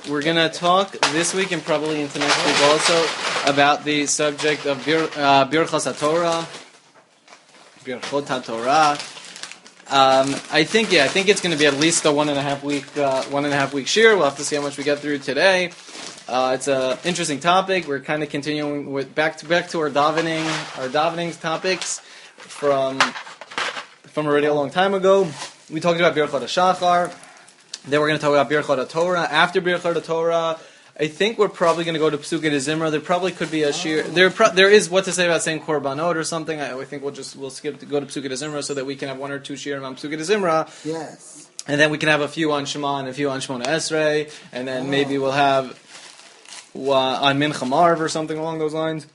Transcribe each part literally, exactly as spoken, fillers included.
We're going to talk this week and probably into next week also about the subject of Bir, uh, Birchas HaTorah, Birchot HaTorah. Um, I think, yeah, I think it's going to be at least a one and a half week, uh, one and a half week shir. We'll have to see how much we get through today. Uh, it's an interesting topic. We're kind of continuing with back to back to our davening, our davening topics from from already a long time ago. We talked about Birchot HaShachar. Then we're going to talk about Birchot HaTorah. After Birchot HaTorah, I think we're probably going to go to Pesukei de Zimra. There probably could be a shir. There, pro- there is what to say about saying Korbanot or something. I, I think we'll just we'll skip to go to Pesukei de Zimra so that we can have one or two shir on Pesukei de Zimra. Yes. And then we can have a few on Shema and a few on Shemona Esrei, and then oh. maybe we'll have uh, on Mincha Marv or something along those lines.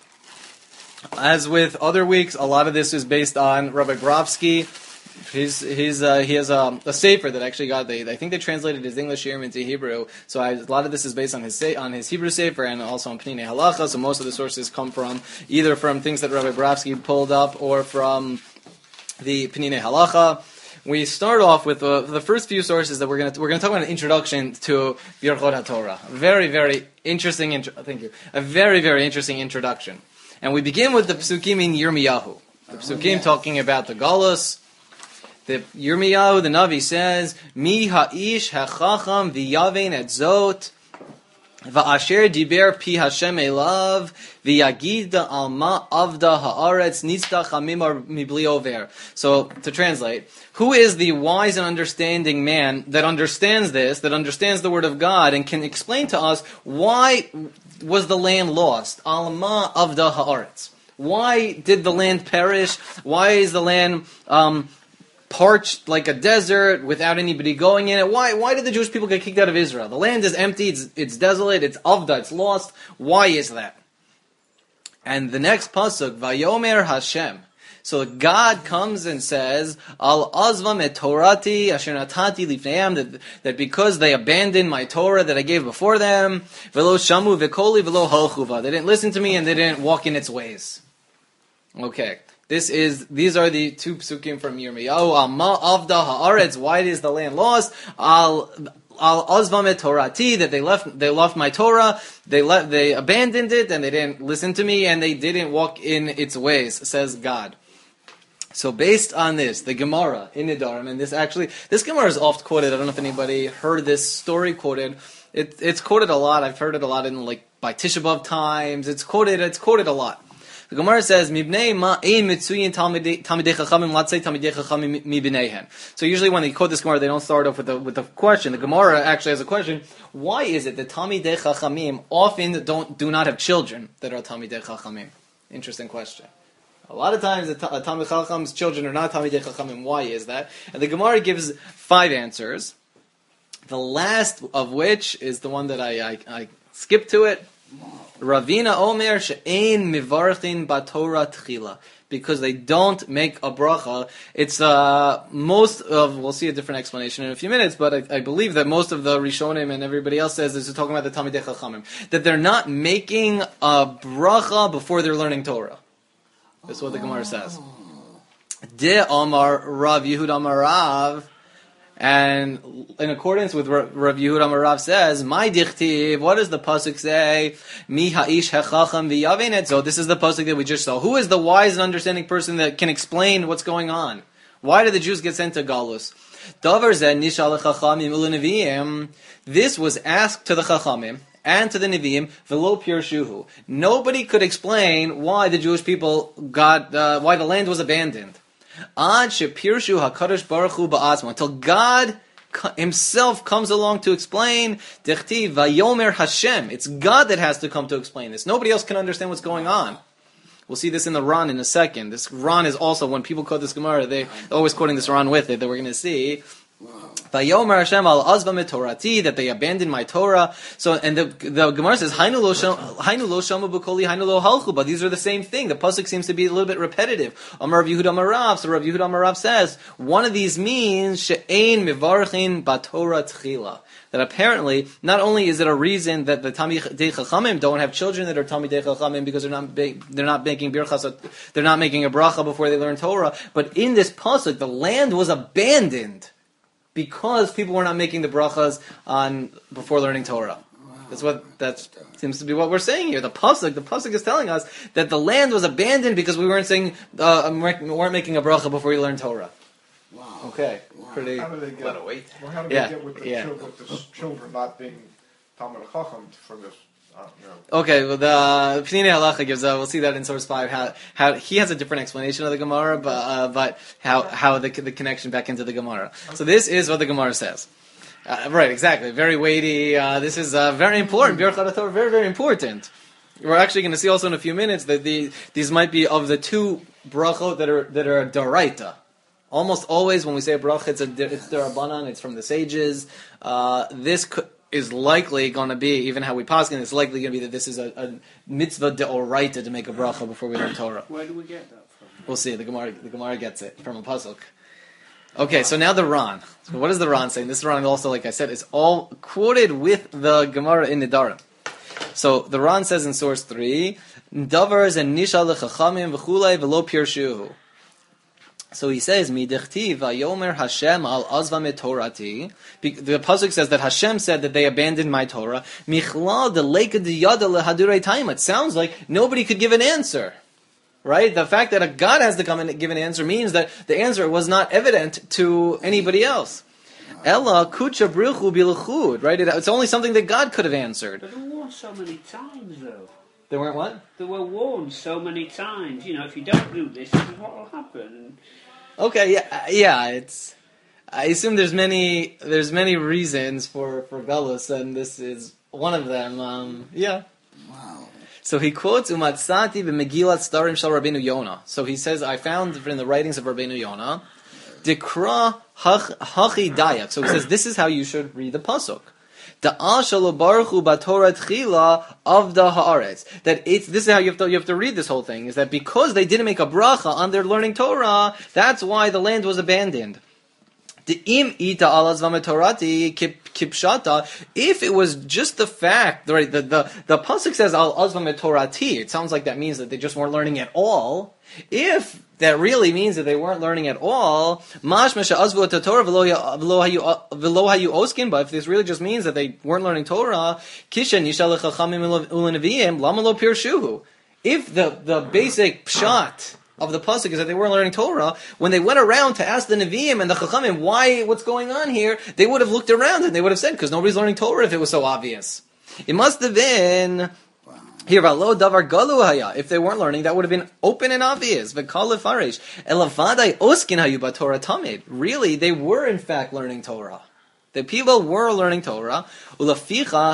As with other weeks, a lot of this is based on Rabbi Grofsky. He's, he's, uh, he has a, a sefer that actually got, they, I think they translated his English here into Hebrew, so I, a lot of this is based on his on his Hebrew sefer and also on Pnei Halacha, so most of the sources come from either from things that Rabbi Borowski pulled up or from the Pnei Halacha. We start off with uh, the first few sources that we're going to we're going to talk about an introduction to Birchot HaTorah. Very, very interesting, intro- thank you, a very, very interesting introduction. And we begin with the Psukim in Yirmiyahu. The Psukim oh, yes. talking about the Galus. The Yirmiyahu, the Navi says, Mi ha'ish ha'chacham v'yavein et zot, v'asher diber pi Hashem elav, v'yagid alma avda ha'aretz nitztach hamimar mibli over. So, to translate, who is the wise and understanding man that understands this, that understands the word of God, and can explain to us why was the land lost? Alma avda ha'aretz. Why did the land perish? Why is the land um, parched like a desert without anybody going in it? Why Why did the Jewish people get kicked out of Israel? The land is empty, it's, it's desolate, it's avda, it's lost. Why is that? And the next pasuk, Vayomer Hashem. So God comes and says, Al azvam et torati asher natati lifneim, that that because they abandoned my Torah that I gave before them, velo shamu vekoli velo halchuva, they didn't listen to me and they didn't walk in its ways. Okay. This is, these are the two psukim from Yirmiyahu. Al ma avda haaretz, why is the land lost? Al al azvam et torati, that they left, they left my Torah, they left, they abandoned it, and they didn't listen to me, and they didn't walk in its ways, says God. So based on this, the Gemara in Nedarim, and this actually, this Gemara is oft quoted. I don't know if anybody heard this story quoted. It, it's quoted a lot. I've heard it a lot in like by Tisha B'Av times. It's quoted. It's quoted a lot. The Gemara says, "Mibnei ma ein mitzuyin talmidei chachamim latzei talmidei chachamim mibneihem." So usually when they quote this Gemara, they don't start off with the with the question. The Gemara actually has a question: why is it that talmidei chachamim often don't do not have children that are talmidei chachamim? Interesting question. A lot of times, the talmidei chacham's children are not talmidei chachamim. Why is that? And the Gemara gives five answers. The last of which is the one that I I, I skipped to it. Ravina Omer she'ein mivarchin batorah tchila, because they don't make a bracha. It's uh, most of, we'll see a different explanation in a few minutes, but I, I believe that most of the Rishonim and everybody else says this is talking about the Talmidei Chachamim, that they're not making a bracha before they're learning Torah. That's what the Gemara says. De Amar Rav Yehud Amar Rav. And in accordance with Rav Yehud Amar Rav says, "My dichtiv." What does the pasuk say? Mi ha'ish hechacham v'yavein et zot. This is the pasuk that we just saw. Who is the wise and understanding person that can explain what's going on? Why did the Jews get sent to Galus? Davar zeh nishal chachamim u'leneviim. This was asked to the chachamim and to the neviim. V'lo pirshuhu. Nobody could explain why the Jewish people got, uh, why the land was abandoned. Ad shepirshu hakadosh baruch hu ba'atzma, until God Himself comes along to explain. Dichtiv vayomer Hashem. It's God that has to come to explain this. Nobody else can understand what's going on. We'll see this in the Ran in a second. This Ran is also, when people quote this Gemara, they're always quoting this Ran with it, that we're going to see. Vayomer Hashem al azvam et torati, that they abandoned my Torah. So, and the, the Gemara says, Hainu lo shamu b'koli, hainu lo halchu, but these are the same thing. The pasuk seems to be a little bit repetitive. Amar Rav Yehud Amar Rav, so Rav Yehud Amar Rav says, one of these means, she'ein mivarchin batorah tchila. That apparently, not only is it a reason that the Talmidei Chachamim don't have children that are Talmidei Chachamim because they're not they're not making birchas, they're not making a bracha before they learn Torah, but in this pasuk, the land was abandoned. because people were not making the brachas on before learning Torah. That's what that seems to be what we're saying here. The pasuk, the pasuk is telling us that the land was abandoned because we weren't saying uh, we weren't making a bracha before we learned Torah. Wow. Okay, Wow. pretty. How do they get? Lot of weight. Well, how do they Yeah, get with the, yeah. chil- with the s- children not being Talmud Chacham for this? Uh, you know. Okay, well, the Pnei Halacha gives. Uh, we'll see that in source five. How how he has a different explanation of the Gemara, but uh, but how how the the connection back into the Gemara. So this is what the Gemara says. Uh, right, exactly. Very weighty. Uh, this is uh, very important. Birkat Torah, very very important. We're actually going to see also in a few minutes that the these might be of the two brachot that are that are daraita. Almost always when we say a bracha, it's a it's derabanan. It's from the sages. Uh, this could, is likely going to be, even how we paskin, it's likely going to be that this is a, a mitzvah deoraita to make a bracha before we learn Torah. Where do we get that from? We'll see. The Gemara, the Gemara gets it from a pasuk. Okay, so now the Ran. So what is the Ran saying? This Ran also, like I said, is all quoted with the Gemara in Nidarim. So the Ran says in source three, "Davars and nishal lechachamim v'chulei v'lo pirshuhu." So he says, "Midechtiv vayomer Hashem al azva metorati." The pasuk says that Hashem said that they abandoned my Torah. Michlal de leika de yada lehadurei taima. It sounds like nobody could give an answer, right? The fact that a God has to come and give an answer means that the answer was not evident to anybody else. Ella kucha brilchu bilchud, right? It, it's only something that God could have answered. But they were warned so many times, though. They weren't what? They were warned so many times. You know, if you don't do this, this is what will happen. Okay, yeah, yeah. It's. I assume there's many there's many reasons for for galus, and this is one of them. Um, yeah. Wow. So he quotes Umatzati b'Megillat Starim Shal Rabbeinu Yonah. So he says, I found in the writings of Rabbeinu Yonah, Dikra Hachi Dayak. So he says, this is how you should read the pasuk. Da'al Shalo Baruchu Batorah Tchila of the Haaretz. That it's this is how you have to you have to read this whole thing. Is that because they didn't make a bracha on their learning Torah, that's why the land was abandoned. If it was just the fact, right, the the, the pasuk says al azvam torati, it sounds like that means that they just weren't learning at all. If that really means that they weren't learning at all, mashma azvu Torah v'lo hayu oskin. But if this really just means that they weren't learning Torah, kisha nishal chachamim ulenaviyim lama lo pirshuhu. If the the basic pshat of the pasuk is that they weren't learning Torah, when they went around to ask the Nevi'im and the Chachamim, why, what's going on here, they would have looked around and they would have said, because nobody's learning Torah if it was so obvious. It must have been, here, v'lo davar galu haya. If they weren't learning, that would have been open and obvious. V'kal lefarish. Elavadai oskin hayu b'Torah tamid. Really, they were in fact learning Torah. The people were learning Torah. This is why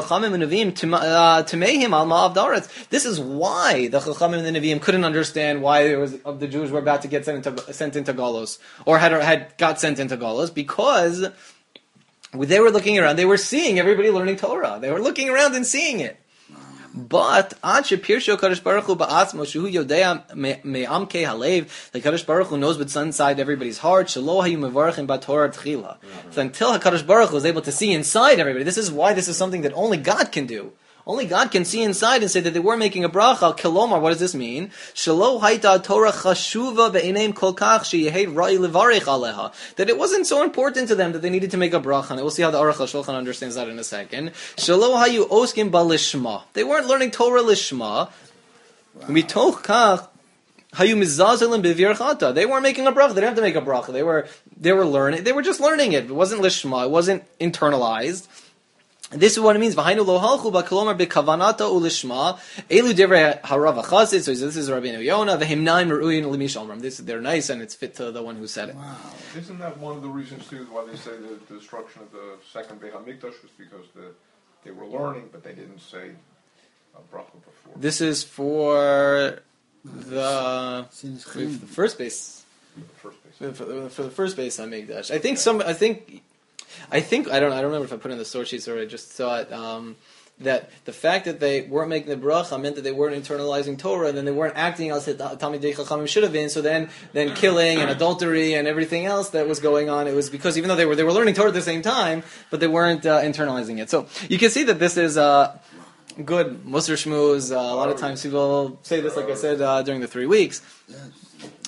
the Chachamim and the Nevi'im couldn't understand why there was of the Jews were about to get sent into sent into Golos, or had had got sent into Golos, because they were looking around, they were seeing everybody learning Torah. They were looking around and seeing it. But Ad Shepirsho Kadosh Baruch Hu Ba'atzmo Shehu Yodea Me'amkei Halev, the Kadosh Baruch Hu knows what's inside everybody's heart. Shelo Hayu Mevarachim B'Torah Tchila. So until Hakadosh Baruch Hu was able to see inside everybody, this is why this is something that only God can do. Only God can see inside and say that they were making a bracha. Kilomar, what does this mean? Shelo Haita Torah Chashuva Be'eneim Kol Kach Sheyehei Ra'i Levarich Aleha. That it wasn't so important to them that they needed to make a bracha. And we'll see how the Aruch HaShulchan understands that in a second. Shelo Hayu Oskim Balishma. They weren't learning Torah Lishma. Mitoch Kach Hayu Mizazelim Bevirchata. They weren't making a bracha. They didn't have to make a bracha. They were they were learning. They were just learning it. It wasn't Lishma. It wasn't internalized. This is what it means. V'hainu lo halchu b'kolomar b'kavanata ulishma elu divrei harav hachasid. So this is Rabbeinu Yonah. V'himnaim ru'in l'mish omram. This they're nice and it's fit to the one who said it. Wow. Isn't that one of the reasons too why they say the, the destruction of the second Beit Hamikdash was because the, they were learning, but they didn't say a bracha before. This is for the, for the first base. For the first base. For the, for the first base on Mikdash. I think some. I think. I think I don't. I don't remember if I put it in the source sheets or I just saw it. Um, that the fact that they weren't making the bracha meant that they weren't internalizing Torah, and then they weren't acting as Talmidei Chachamim should have been. So then, then killing and adultery and everything else that was going on, it was because even though they were they were learning Torah at the same time, but they weren't uh, internalizing it. So you can see that this is uh, good Musar Shmuz. Uh, a lot of times people say this, like I said, uh, during the three weeks.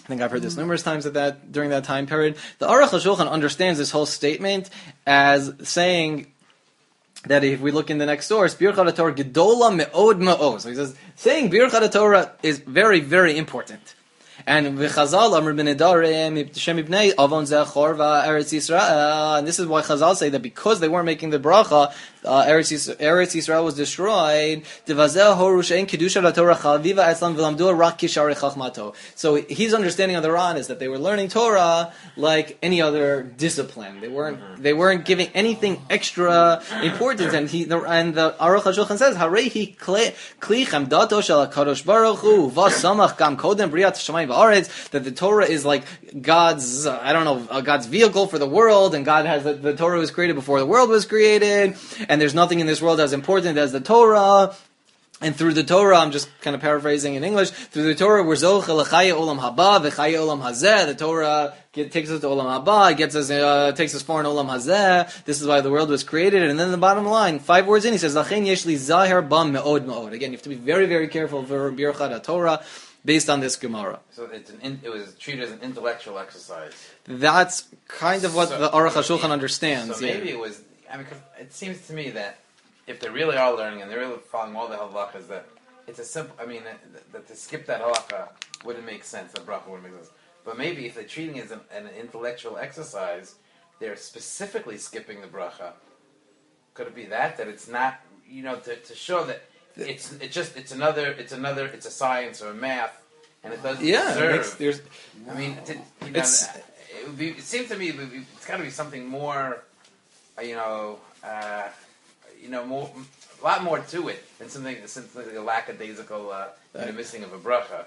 I think I've heard this numerous times at that during that time period. The Aruch HaShulchan understands this whole statement as saying that if we look in the next source, Birkat Torah gedola me'od me'od. So he says, saying Birkat Torah is very, very important. And v'chazal amr b'nedarim shem ibnei avon zechor v'eretz Yisrael. And this is why Chazal say that because they weren't making the bracha, uh, Eretz, Yisrael, Eretz Yisrael was destroyed. Devazeh horu she'en kedusha laTorah chaviva etzlam v'lamdu rak kisharei chachmato. So his understanding of the Ran is that they were learning Torah like any other discipline. They weren't they weren't giving anything extra importance. And he the, and the Aruch HaShulchan says harehi kli chamdato shel Hakadosh Baruch Hu v'samach gam kodem briat shamayim v'aretz, that the Torah is like God's uh, I don't know uh, God's vehicle for the world, and God has the, the Torah was created before the world was created. And there's nothing in this world as important as the Torah. And through the Torah, I'm just kind of paraphrasing in English, through the Torah, we're zoche l'chaya olam haba v'chaya olam hazeh. The Torah get, takes us to olam haba, gets us, uh, takes us far in olam hazeh. This is why the world was created. And then the bottom line, five words in, he says, Lachen yesh li zahir bam me'od me'od. Again, you have to be very, very careful for Birkat Torah based on this Gemara. So it's an in, it was treated as an intellectual exercise. That's kind of what so, the Aruch HaShulchan understands. So maybe yeah. it was, I mean, 'cause it seems to me that if they really are learning and they're really following all the halachas, that it's a simple, I mean, that, that to skip that halacha wouldn't make sense, the bracha wouldn't make sense. But maybe if they're treating it as an, an intellectual exercise, they're specifically skipping the bracha. Could it be that, that it's not, you know, to, to show that it's it's just, it's another, it's another, it's a science or a math, and it doesn't yeah, deserve. It makes, there's, I mean, to, you know, it's, it, would be, it seems to me it would be, it's got to be something more, uh, you know, uh, you know, more, a lot more to it than something, something like a lackadaisical, uh, you know, missing of a bracha.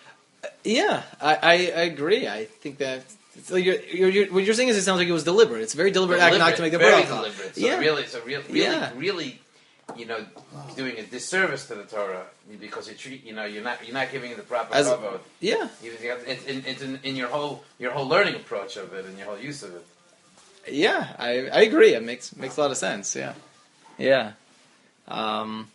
Yeah, I, I, I agree. I think that so you're, you're, you're, what you're saying is it sounds like it was deliberate. It's a very deliberate, deliberate act not to make the very bracha. deliberate. So yeah. really, so really, really, Yeah. really, you know, doing a disservice to the Torah because you treat, you know, you're not, you're not giving it the proper As- kavod. Yeah, You- you have- It's, in, it's in, in your whole, your whole learning approach of it and your whole use of it. yeah, I, I agree. It makes makes a lot of sense. Yeah, yeah. Um,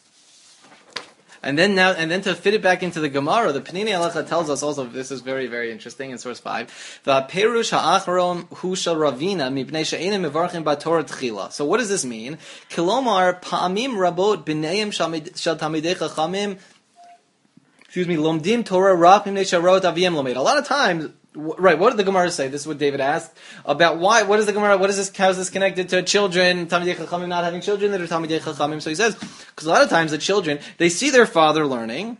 and then now, and then to fit it back into the Gemara, the Panini Halacha tells us also. This is very, very interesting in source five. The Perush Ha'achron Hu Shel Ravina Mipnei She'enim Mevarchim B'Torah Tchila. So what does this mean? Kilomar Pa'amim Rabot B'neim Shel Talmidei Chachamim. Excuse me, Lomdim Torah Rak Mipnei Sharot Aviyim Lomed. A lot of times. Right, what did the Gemara say? This is what David asked about why. What is the Gemara? What is this? How is this connected to children? Talmidei Chachamim not having children that are Talmidei Chachamim. So he says because a lot of times the children they see their father learning,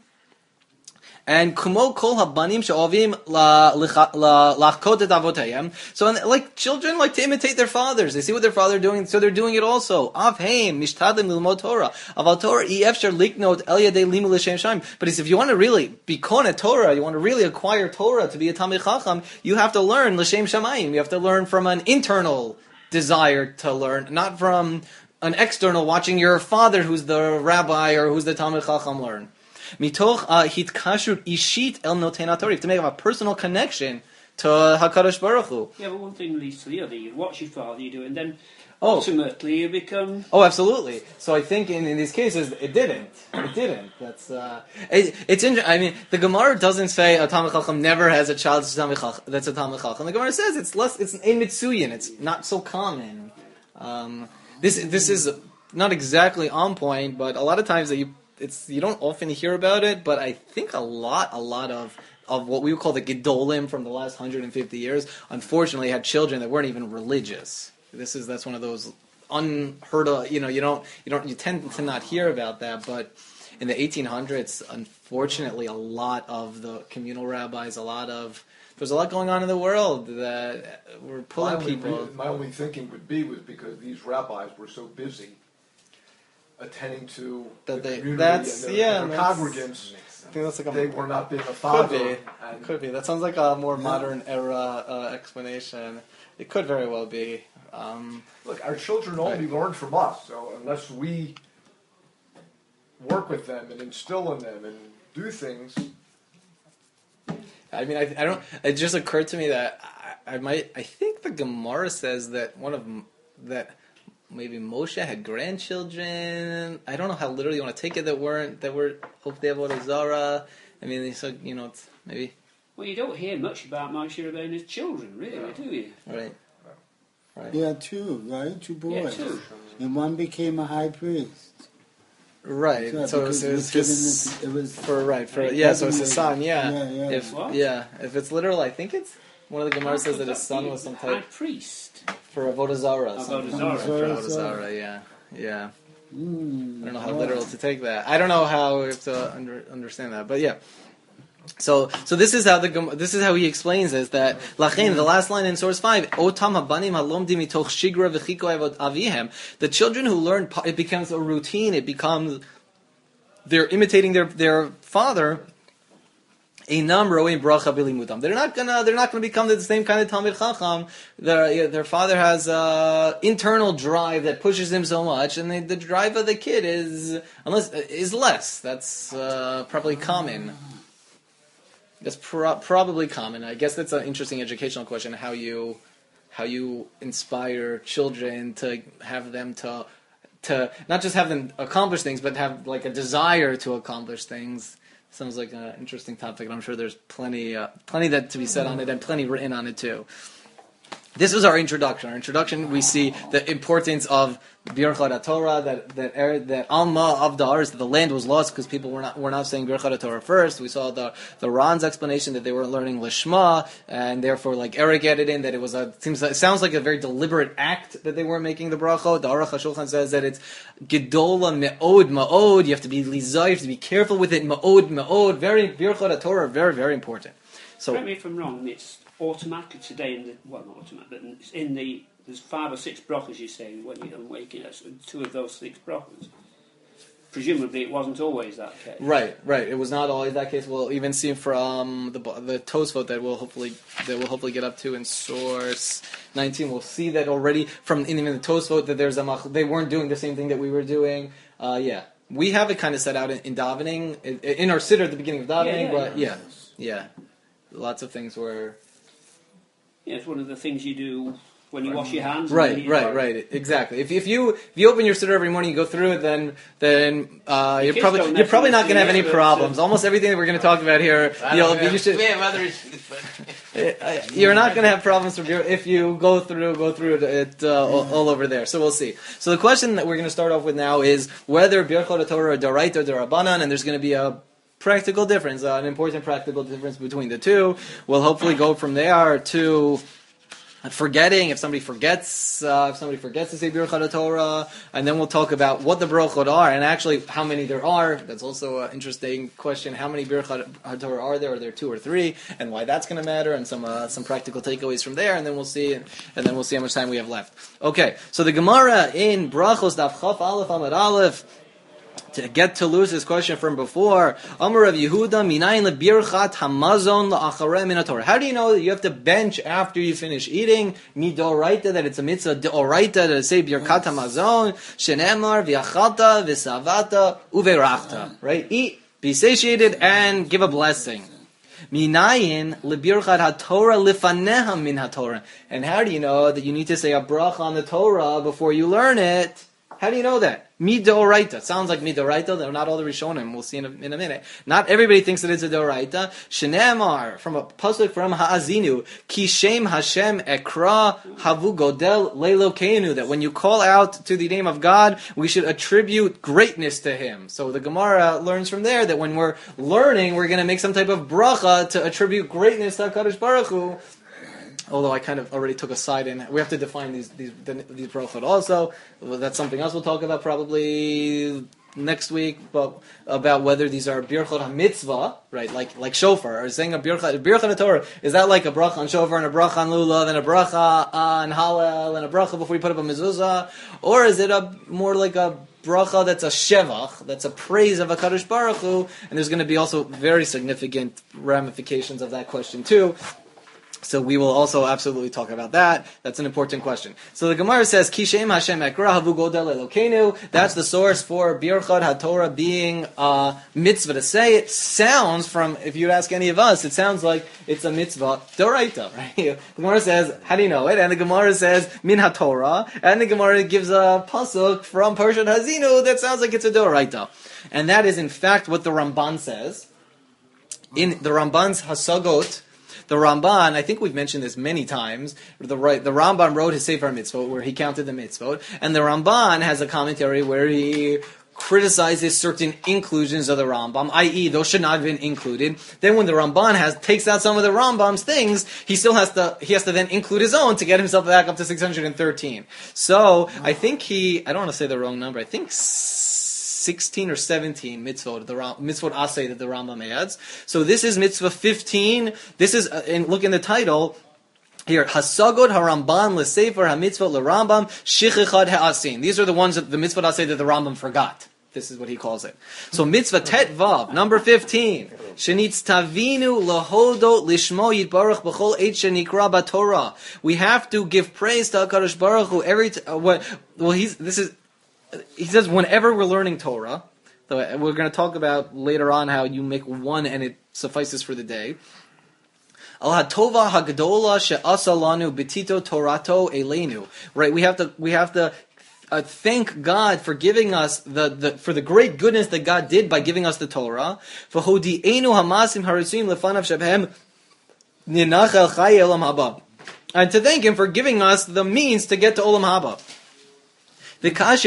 and kumo kol habanim she'ovim lachkot et avotayim. So like children like to imitate their fathers. They see what their father doing, so they're doing it also. Avheim mishtadlim lilmod Torah. Aval Torah efshar liknot el yadei limu l'shem shaim. But if you want to really be kona Torah, you want to really acquire Torah to be a Talmid Chacham, you have to learn l'shem shamayim. You have to learn from an internal desire to learn, not from an external watching your father, who's the rabbi or who's the Talmid Chacham, learn. Mitoch hitkashut ishit el noten Torah. To make a personal connection to Hakadosh Baruch Hu. Yeah, but one thing leads to the other. You watch your father, you do it, and then Oh. ultimately you become... Oh, absolutely. So I think in, in these cases it didn't. It didn't. That's uh, it, it's. Inter- I mean, the Gemara doesn't say a Talmid Chacham never has a child that's a Talmid Chacham. That's a Talmid Chacham. The Gemara says it's less. It's a mitzuyin. It's not so common. Um, this this is not exactly on point, but a lot of times that you. It's you don't often hear about it, but I think a lot, a lot of of what we would call the Gedolim from the last one hundred fifty years, unfortunately, had children that weren't even religious. This is that's one of those unheard of. You know, you don't you don't you tend to not hear about that, but in the eighteen hundreds, unfortunately, a lot of the communal rabbis, a lot of there's a lot going on in the world that were pulling my only, people. re- my only thinking would be was because these rabbis were so busy attending to That the they- community that's- and their, yeah, their that's- congregants. I think that's like a They were not being a could father. be And could be that sounds like a more modern era uh, explanation. It could very well be. Um, look, our children only learn from us, so unless we work with them and instill in them and do things. I mean, I, I don't. It just occurred to me that I, I might. I think the Gemara says that one of m- that maybe Moshe had grandchildren. I don't know how literally you want to take it. That weren't that were Hofdei Avodah Zarah. I mean, so you know, it's maybe Well, you don't hear much about Moshe Rabbeinu's children, really, Yeah. do you? Right. Right. Yeah, two, right? Two Yeah, boys. two. And one became a high priest. Right. Yeah, so it because was, it was given his this- it was for right for yeah. So it's his son. Yeah. Yeah, yeah. If What? yeah, if it's literal, I think it's one of the Gemara says that his son was some High type priest. for Avodah Zarah. Avodah something. Zarah. For Avodah Avodah Zarah. Zarah. Yeah. Yeah. Mm, I don't know how wow. literal to take that. I don't know how we have to under, understand that, but yeah. So, so this is how the Gem- this is how he explains this. That lachein, the last line in source five, otam habanim halomdim mitoch shigra v'chiko avot avihem. The children who learn, it becomes a routine. It becomes they're imitating their their father. Einam roim bracha bilimudam. They're not gonna. They're not gonna become the same kind of Talmid Chacham. Their their father has a internal drive that pushes him so much, and the, the drive of the kid is unless is less. That's uh, probably common. That's pro- probably common. I guess that's an interesting educational question. How you how you inspire children to have them to to not just have them accomplish things, but have like a desire to accomplish things. Sounds like an interesting topic, and I'm sure there's plenty, uh, plenty that to be said on it, and plenty written on it too. This was our introduction. Our introduction, we see the importance of Birchot Torah, that that er, that Alma of the Aretz, that the land was lost because people were not were not saying Birchot Torah first. We saw the the Ran's explanation that they were learning Lishma, and therefore, like Eric added in that it was a seems it sounds like a very deliberate act that they weren't making the brachot. The Aruch HaShulchan says that it's Gedola Me'od Ma'od. You have to be lizay, you have to be careful with it. Ma'od Ma'od. Very Birchot Torah, very very important. So. Correct me if I'm wrong, it's automatic today in the, well not automatic, but it's in the, there's five or six brachas you say when you're waking up, so two of those six brachas. Presumably it wasn't always that case. Right, right. It was not always that case. We'll even see from the the Tosfot that we'll hopefully that we'll hopefully get up to in source nineteen. We'll see that already from even the Tosfot that there's a mach, they weren't doing the same thing that we were doing. Uh, yeah, we have it kind of set out in, in davening in, in our siddur at the beginning of davening, Yeah, yeah, but yeah. yeah, yeah, lots of things were. Yeah, it's one of the things you do when you wash your hands. and Right, then you right, are- right. Exactly. If if you if you open your siddur every morning, you go through it, then then uh, you're kids probably don't you're probably not going to have any necessarily- problems. Almost everything that we're going to talk about here, I you don't know, know, you should. we have other issues, but Uh, You're not going to have problems from your, if you go through go through it, it uh, all, all over there. So we'll see. So the question that we're going to start off with now is whether Birchot Torah are Doraita or Dorabanan, and there's going to be a practical difference, uh, an important practical difference between the two. We'll hopefully go from there to forgetting, if somebody forgets, uh, if somebody forgets to say Birchot Torah, and then we'll talk about what the Baruchot are, and actually how many there are. That's also an interesting question. How many Birchot Torah are there? Are there two or three? And why that's going to matter, and some uh, some practical takeaways from there, and then we'll see, and, and then we'll see how much time we have left. Okay, so the Gemara in Brachos Daf Chaf Aleph Amud Aleph, to get to Lewis's question from before, Amar of Yehuda, Minayin lebirchat hamazon la'acharei min haTorah. How do you know that you have to bench after you finish eating? Midoraita, that it's a mitzvah deoraita to say birchat hamazon, shenemar v'yachalta v'savata uverachta. Right? Eat, be satiated, and give a blessing. Minayin lebirchat haTorah lifaneha min haTorah. And how do you know that you need to say a bracha on the Torah before you learn it? How do you know that? Midoraita. Sounds like midoraita. They're not all the Rishonim. We'll see in a, in a minute. Not everybody thinks that it's a doraita. Shenemar, from a pasuk from Ha'azinu, Ki Shem Hashem Ekra Havu Godel Leilokeinu, that when you call out to the name of God, we should attribute greatness to Him. So the Gemara learns from there that when we're learning, we're going to make some type of bracha to attribute greatness to HaKadosh Baruch Hu. Although I kind of already took a side in, we have to define these these these brachot also. Well, that's something else we'll talk about probably next week. But about whether these are birchot hamitzvah, right? Like like shofar, or saying a birchot birchot Torah, is that like a bracha on shofar and a bracha on lulav and a bracha on hallel and a bracha before you put up a mezuzah, or is it a more like a bracha that's a shevach, that's a praise of HaKadosh Baruch Hu? And there's going to be also very significant ramifications of that question too. So we will also absolutely talk about that. That's an important question. So the Gemara says, Kishem Hashem Ekra Havu Godel Elokeinu. That's the source for Birchot HaTorah being a mitzvah to say. It sounds from, if you'd ask any of us, it sounds like it's a mitzvah doraita, right? The Gemara says, how do you know it? And the Gemara says, Min HaTorah. And the Gemara gives a pasuk from Parshat Hazinu that sounds like it's a doraita. And that is in fact what the Ramban says. In the Ramban's Hasagot, The Ramban, I think we've mentioned this many times. The right, the Rambam wrote his Sefer Mitzvot where he counted the mitzvot, and the Ramban has a commentary where he criticizes certain inclusions of the Rambam, that is, those should not have been included. Then when the Ramban has takes out some of the Rambam's things, he still has to he has to then include his own to get himself back up to six hundred thirteen. So I think he I don't want to say the wrong number. I think sixteen or seventeen mitzvot the mitzvot asay that the Rambam adds. So this is mitzvah fifteen. This is uh, and look in the title. Here, Hasagod Haramban L'Sefer HaMitzvot L'Rambam Shichichad Ha'asin. These are the ones that the mitzvot say that the Rambam forgot. This is what he calls it. So mitzvah Tet Vav, number fifteen. Shenitz Tavinu Lahodo Lishmo Yitbarach B'chol Eit Shenikra B'Torah. We have to give praise to HaKadosh Baruch Hu every t- uh, what, well he's this is he says whenever we're learning Torah, so we're going to talk about later on how you make one and it suffices for the day. Al hatova hagdola she'asa lanu betito torato elenu. Right, we have to we have to uh, thank God for giving us the, the for the great goodness that God did by giving us the Torah. For hodi'enu hamasim harisim lefanav shebhem ninachel chay olam haba, and to thank Him for giving us the means to get to olam haba. And just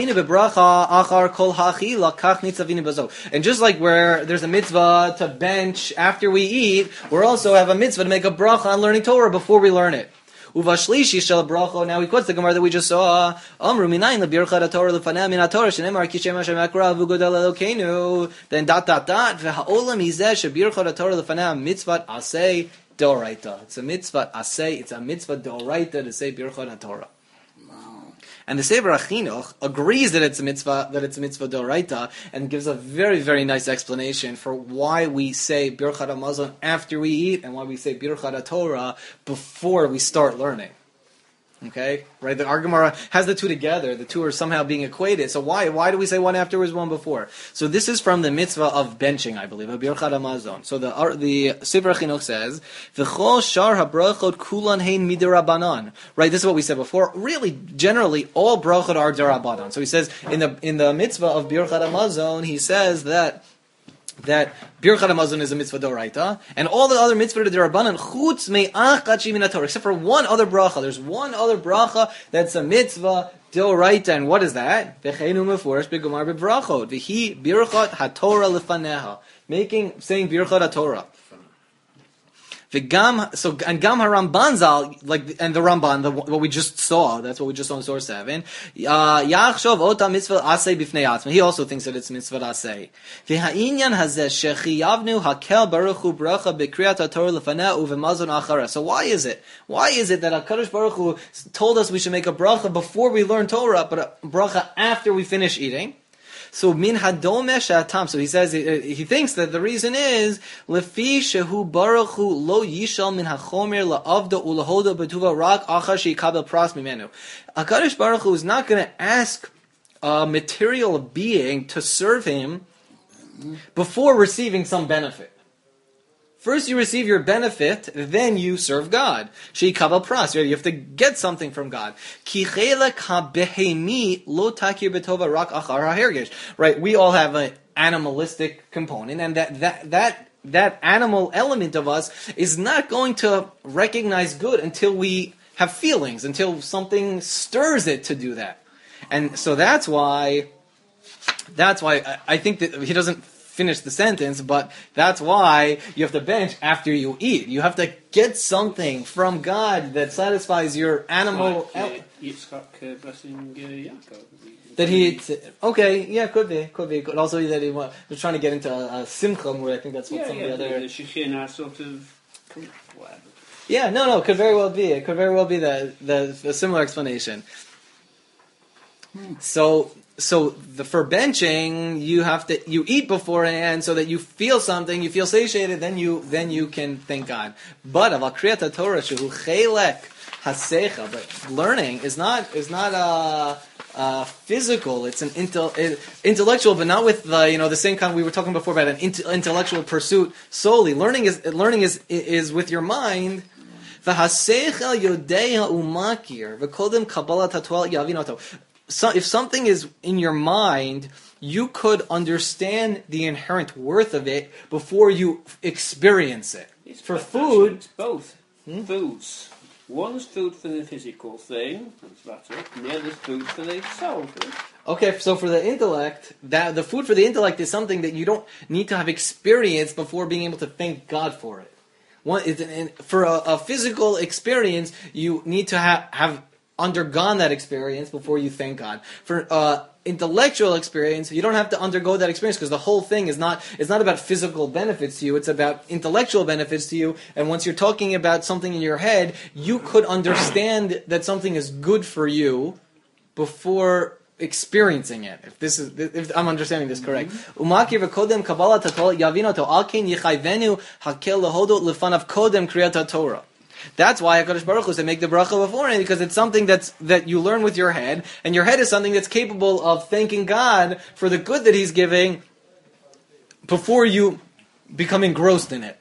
like where there's a mitzvah to bench after we eat, we also have a mitzvah to make a bracha on learning Torah before we learn it. Uvashlishi shel bracha. Now he quotes the Gemara that we just saw. Amru minayin lebirchat Torah lefanei min Torah shenemar kishem Hashem akra v'godal Elokeinu. Then dot dot dot v'haolam izeh shebirchat Torah lefanei mitzvat asay doraita. It's a mitzvah asay. It's a mitzvah doraita to say birchat Torah. And the Sefer HaChinuch agrees that it's a mitzvah, that it's a mitzvah d'oraita, and gives a very, very nice explanation for why we say Birchat HaMazon after we eat, and why we say Birchat HaTorah before we start learning. Okay? Right? The Gemara has the two together. The two are somehow being equated. So why why do we say one afterwards, one before? So this is from the mitzvah of benching, I believe, of Birchat HaMazon. So the the Sefer HaChinuch says, V'chol shar habrachot kulan hein midirabanan. Right? This is what we said before. Really, generally, all brachot are derabanan. So he says, in the in the mitzvah of Birchat HaMazon, he says that that Birchat HaMazon is a mitzvah d'oraita, and all the other mitzvah d'Rabbanan chutz me'ach min Torah, except for one other bracha. There's one other bracha that's a mitzvah d'oraita, and what is that? V'cheinu mefurish b'gomar b'brachot v'hi birchat haTorah lefaneha, making saying Birchat HaTorah. V'gam, so and gam haRamban zal, like and the Ramban, the, what we just saw, that's what we just saw in source seven. Yachshov ota mitzvah asay b'fnei atzma. He also thinks that it's mitzvah asay. V'ha'inyan hazeh shechiyavnu hakel baruch hu bracha b'kriyat haTorah lefaneh uv'mazon achara. So why is it? Why is it that HaKadosh Baruch Hu told us we should make a bracha before we learn Torah, but a bracha after we finish eating? So min hadomesh atam. So he says he, he thinks that the reason is lefi shehu baruch hu lo yishal min hachomer laavda ulahoda betuva rak achar sheikabel pras mimenu. HaKadosh Baruch Hu is not going to ask a material being to serve him before receiving some benefit. First you receive your benefit, then you serve God. Sheikabel pras. You have to get something from God. Ki chelek habehemi lo takir betova rak achar hahergesh. Right, we all have an animalistic component, and that that that that animal element of us is not going to recognize good until we have feelings, until something stirs it to do that. And so that's why that's why I, I think that he doesn't finish the sentence, but that's why you have to bench after you eat. You have to get something from God that satisfies your animal. Like, uh, Yitzchak uh, blessing uh, Yaakov. That he, okay, yeah, could be, could be. Could also be that he was trying to get into a, a simcha mood. I think that's what Yeah, some yeah, of the other. the Shekhinah sort of, whatever. Yeah, no, no, could very well be. It could very well be the the, the similar explanation. So. So the for benching, you have to you eat beforehand so that you feel something, you feel satiated, then you then you can thank God. But aval kriyat Torah shehu chelek hasecha, but learning is not is not a, a physical. It's an intel, intellectual, but not with the you know the same kind we were talking before about an intellectual pursuit solely. Learning is learning is is with your mind. V'hasecha yodeha umakir v'kodem kabbalat hatol yavinoto. So if something is in your mind, you could understand the inherent worth of it before you experience it. It's For both, food- actually, it's both Hmm? foods. One's food for the physical thing, that's it, and the other's food for the soul. Okay, so for the intellect, that the food for the intellect is something that you don't need to have experience before being able to thank God for it. One, it's an, for a, a physical experience, you need to ha- have undergone that experience before you thank God. For uh, intellectual experience, you don't have to undergo that experience because the whole thing is not it's not about physical benefits to you, it's about intellectual benefits to you. And once you're talking about something in your head, you could understand that something is good for you before experiencing it. If this is, if I'm understanding this correct, Umakir v'kodem kabbalah tatol yavinoto alkein yichayvenu hakel lehodot lefanav kodem kriyat Torah. That's why HaKadosh Baruch Hu said make the bracha beforehand, because it's something that's that you learn with your head, and your head is something that's capable of thanking God for the good that He's giving before you become engrossed in it.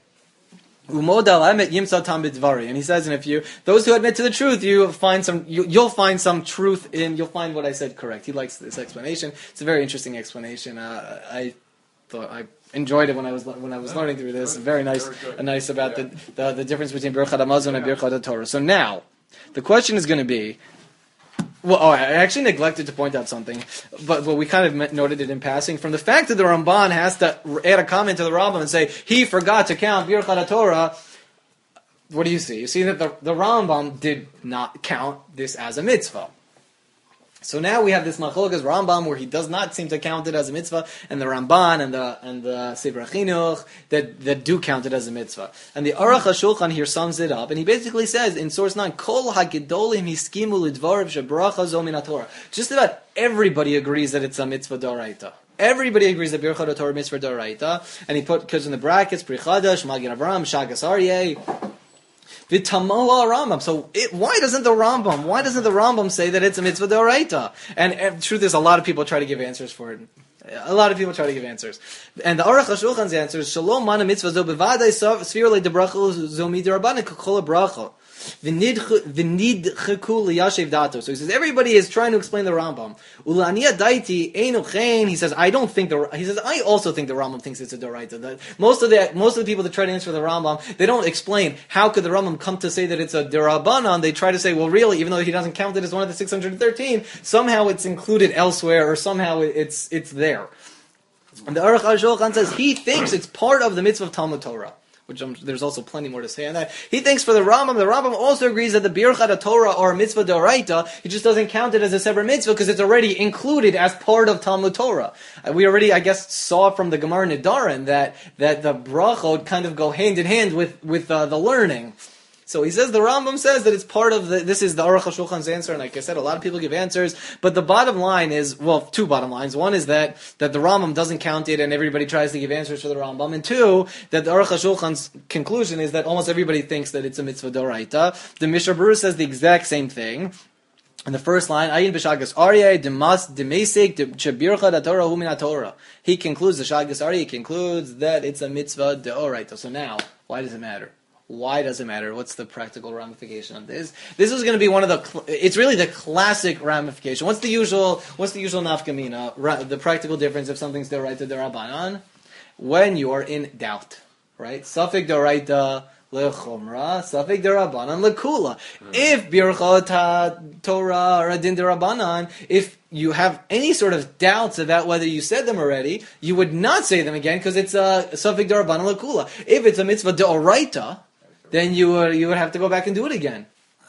And he says in a few, those who admit to the truth, you find some, you, you'll find some truth in, you'll find what I said correct. He likes this explanation. It's a very interesting explanation. Uh, I thought I enjoyed it when I was when I was learning through this. Very nice, very nice about yeah. the, the the difference between Birchat Hamazon and Birchat Torah. So now, the question is going to be. Well, oh, I actually neglected to point out something, but, but we kind of noted it in passing. From the fact that the Ramban has to add a comment to the Rambam and say, he forgot to count Birchat Torah, what do you see? You see that the, the Rambam did not count this as a mitzvah. So now we have this Machlokas Rambam where he does not seem to count it as a mitzvah, and the Ramban and the and the Sefer Chinuch that, that do count it as a mitzvah. And the Aruch HaShulchan here sums it up, and he basically says in source nine, Kol HaGedolim Hiskimu Lidvarav Shebracha Zo Min HaTorah. Just about everybody agrees that it's a mitzvah d'oraita. Everybody agrees that Birchat Torah mitzvah d'oraita, and he put because in the brackets Pri Chadash, Magen Avraham, Shagas Aryeh. V'tamoa Rambam. So it, why doesn't the Rambam? Why doesn't the Rambam say that it's a mitzvah d'oraita? And, and the truth is, a lot of people try to give answers for it. A lot of people try to give answers. And the Aruch HaShulchan's answer is Shalom mana mitzvah zo bevadai sfir le debracha zo midrabanan kol bracha. V'nidcheku liyashev dato. So he says everybody is trying to explain the Rambam. Ulaniya daiti einu chen. He says I don't think the. He says I also think the Rambam thinks it's a doraita. That most of the most of the people that try to answer the Rambam, they don't explain how could the Rambam come to say that it's a derabanan. They try to say, well, really, even though he doesn't count it as one of the six hundred thirteen, somehow it's included elsewhere, or somehow it's it's there. And the Aruch HaShulchan says he thinks it's part of the mitzvah of Talmud Torah. Which I'm, there's also plenty more to say on that. He thinks for the Rambam, the Rambam also agrees that the Birchat Torah or mitzvah d'oraita, he just doesn't count it as a separate mitzvah because it's already included as part of Talmud Torah. Uh, we already, I guess, saw from the Gemara Nedarim that that the brachot kind of go hand in hand with with uh, the learning. So he says the Rambam says that it's part of the. This is the Aruch HaShulchan's answer, and like I said, a lot of people give answers. But the bottom line is, well, two bottom lines. One is that that the Rambam doesn't count it, and everybody tries to give answers for the Rambam. And two, that the Aruch HaShulchan's conclusion is that almost everybody thinks that it's a mitzvah d'oraita. The Mishnah Berurah says the exact same thing. In the first line, Ayin b'shagas Aryeh demas demesik chebircha datorah hu min Torah. He concludes the shagas Aryeh concludes that it's a mitzvah d'oraita. So now, why does it matter? Why does it matter? What's the practical ramification of this? This is going to be one of the. Cl- it's really the classic ramification. What's the usual? What's the usual nafkamina? Ra- the practical difference if something's d'oraita d'Rabbanan, when you are in doubt, right? Safek d'oraita lechumra, safek d'Rabbanan lekula. If birchot Torah or adin d'Rabbanan, if you have any sort of doubts about whether you said them already, you would not say them again because it's a safek d'Rabbanan lekula. If it's a mitzvah d'oraita, then you would, you would have to go back and do it again.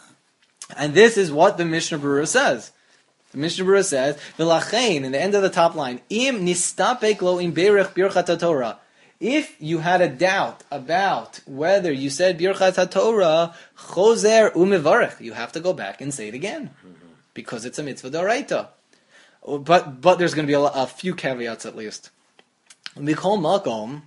And this is what the Mishnah Berurah says. The Mishnah Berurah says, V'lachein, in the end of the top line, Im nistapek lo im berech birchat Torah. If you had a doubt about whether you said birchat Torah, choser umevarech, you have to go back and say it again. Because it's a mitzvah d'oraita. But, but there's going to be a, a few caveats at least. Mikol makom,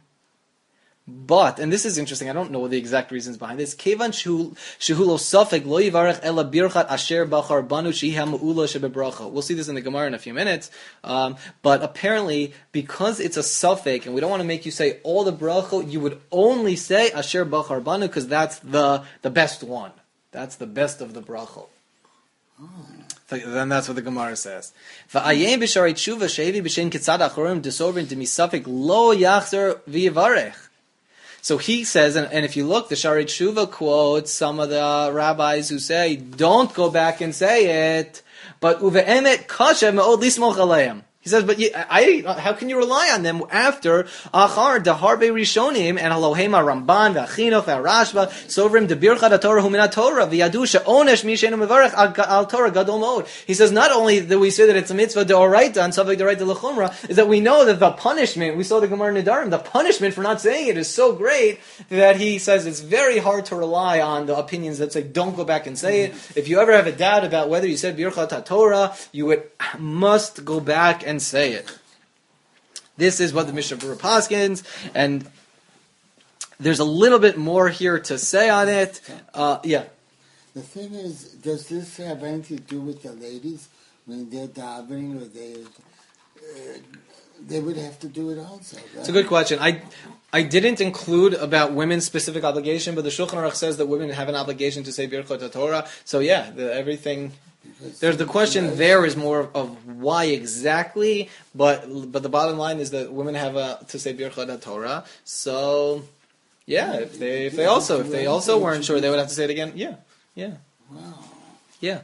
but, and this is interesting, I don't know the exact reasons behind this. Kevan shehu lo safek lo yivarech ela birchat asher bachar banu sheha ma'ula shebebracha. We'll see this in the Gemara in a few minutes. Um, but apparently, because it's a safek, and we don't want to make you say all the bracha, you would only say asher bachar banu, because that's the, the best one. That's the best of the bracha. Oh. So then that's what the Gemara says. V'ayem b'sharei tshuva shevi b'shem kitzad achorim desorvin demisafek lo yachzer v'yivarech. So he says, and, and if you look, the Shari Tshuva quotes some of the rabbis who say, don't go back and say it, but uve'emet kasha me'od lismoch aleim. He says, but you, I, how can you rely on them after Achar Daharbe Rishonim and Elohema Ramban V'Achinoch V'Rashba Sovrim Debirchat Torah Huminat Torah V'Yadu She'onesh Mishenu Mevarech Al Torah Gadol Mod. He says, not only that we say that it's a mitzvah deoraita and Savik deoraita l'chumra, is that we know that the punishment, we saw the Gemara Nedarim, the punishment for not saying it is so great that he says it's very hard to rely on the opinions that say don't go back and say it. If you ever have a doubt about whether you said Birchat Torah, you would must go back and say it. This is what the Mishnah Berurah paskins, and there's a little bit more here to say on it. Uh, yeah. The thing is, does this have anything to do with the ladies when they're davening, or they uh, they would have to do it also? Right? It's a good question. I I didn't include about women's specific obligation, but the Shulchan Aruch says that women have an obligation to say Birchot Torah. So yeah, the, everything. There's the question there is more of why exactly, but but the bottom line is that women have a, to say Birchot Torah. So yeah, if they if they also if they also weren't sure, they would have to say it again. Yeah, yeah, Wow. yeah.